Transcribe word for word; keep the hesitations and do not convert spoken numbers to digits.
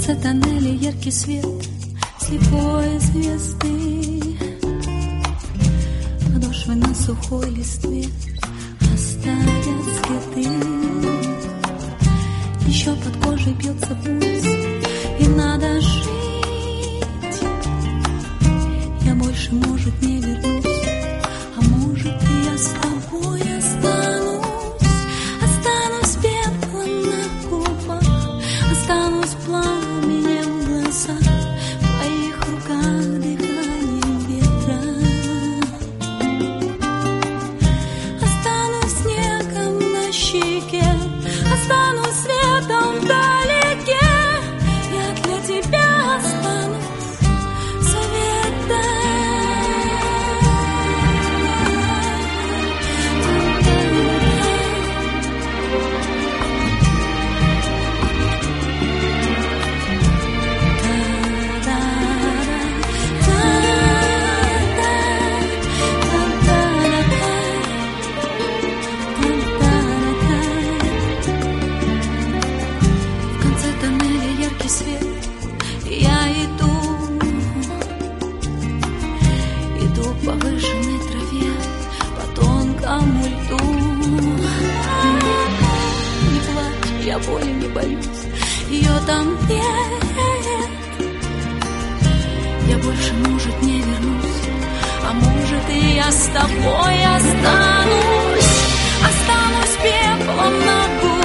конце тоннеля яркий свет слепой звезды, подошвы на сухой листве оставят следы. Еще под кожей бьется пульс, и надо жить. Я больше, может, не вернусь, а может, и я с тобой останусь. Останусь пеплом на губах, останусь пламенем в глазах, в твоих руках дыханием ветра. Останусь снегом на щеке, останусь светом вдалеке. Я для тебя останусь советом. В конце тоннеля яркий свет, и я иду, иду по выжженной траве, по тонкому льду. Не плачь, я боли не боюсь, ее там нет. Я больше, может, не вернусь, а может, и я с тобой останусь. Останусь пеплом на губах,